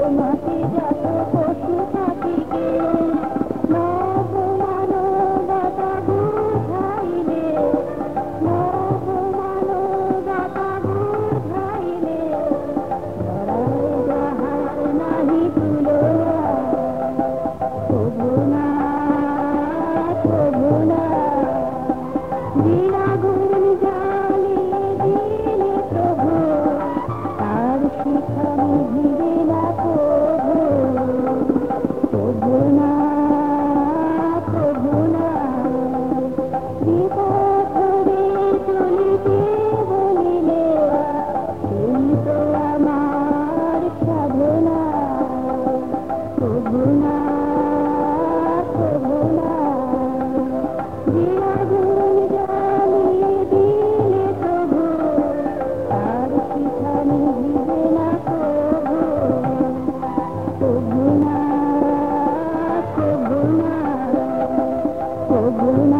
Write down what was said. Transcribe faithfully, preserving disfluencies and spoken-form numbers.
মাটি যত পশু পাখিকে নব মানবতা বুঝাইলে নব মানবতা বুঝাইলে ধরায় যাহার নাহি তুলনা প্রভু না প্রভু না বিরাগুন জ্বালিয়ে দিলে প্রভু তার শিখা নিভিবে না প্রভু প্রভু না প্রভু না বিপদ ধরে চলিতে বলিলে এই তো আমার সাধনা প্রভু না প্রভু না বিরাগুন জ্বালিয়ে দিলে প্রভু তার শিখা নিভিবে না প্রভু প্রভু না প্রভু না প্রভু না